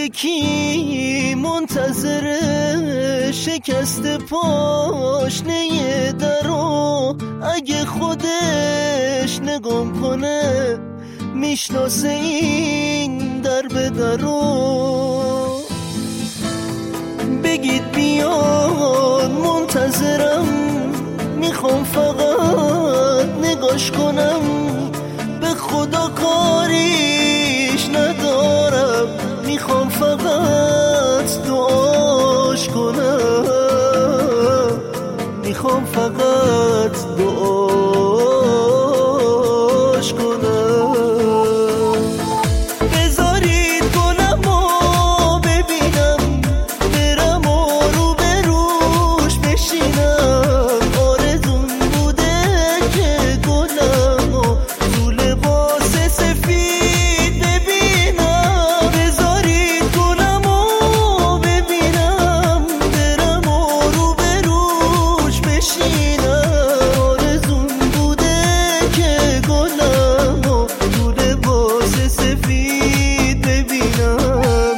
یکی منتظر شکست پاشنه درو، اگه خودش نگم کنه میشناسه این در به درو. بگید بیان منتظرم، میخوام فقط نگاش کنم، به خدا کاریش ندارم، میخوام فقط دعاش کنم، میخوام فقط دعاش کنم. بذارید گلمو ببینم، برم و رو به روش بشینم، آرزون بوده که گلمو تو لباس سفید ببینم. بذارید گلمو ببینم، برم و رو به روش بشینم، آرزون بوده که گلمو تو لباس سفید ببینم.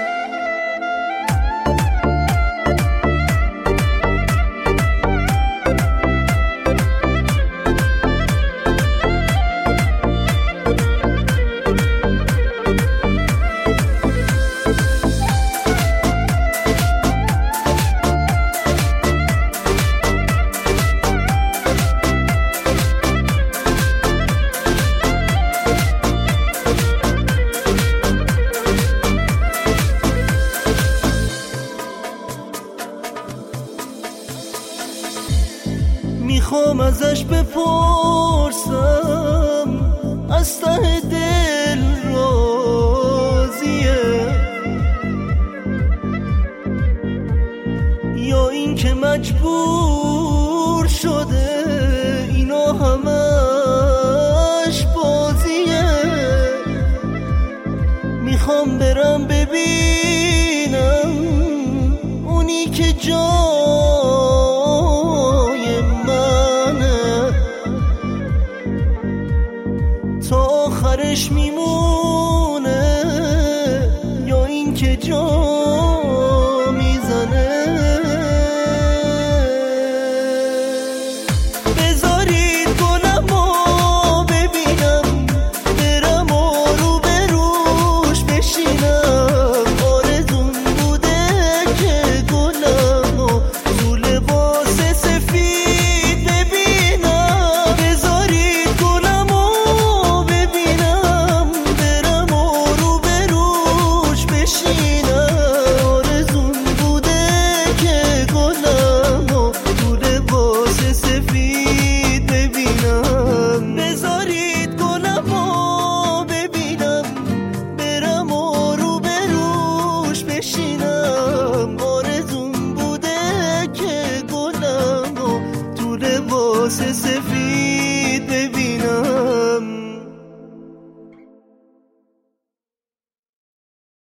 میخوام ازش بپرسم از ته دل راضیه یا این که مجبور شده اینا همش بازیه. میخوام برم ببینم اونی که جای منه تا آخرش میمونه یا این که جا میزنه. بذارید گلمو ببینم، برم و رو به روش بشینم، آرزون بوده که گلمو تو لباس سفید ببینم. بذارید گلمو ببینم، برم و رو به روش بشینم، آرزون بوده که گلمو تو لباس سفید ببینم. بذارید گلمو ببینم، برم و رو به روش بشینم، آرزون بوده که گلمو تو لباس سفید